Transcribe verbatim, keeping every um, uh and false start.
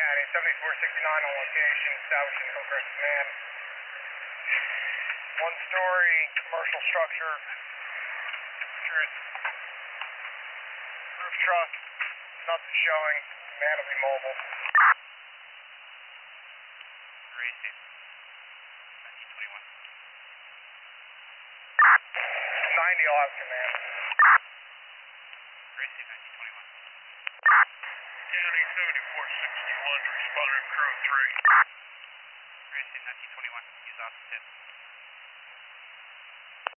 County, seventy-four sixty-nine on location, establishing Hillcrest Command. One story commercial structure. Truth. Roof truss. Nothing showing. Man will be mobile. Racing. nineteen twenty-one. ninety will have command. Racing nineteen twenty-one. County seventy-four sixty-one, responding Crow three. Racing nineteen twenty-one. Use off tip.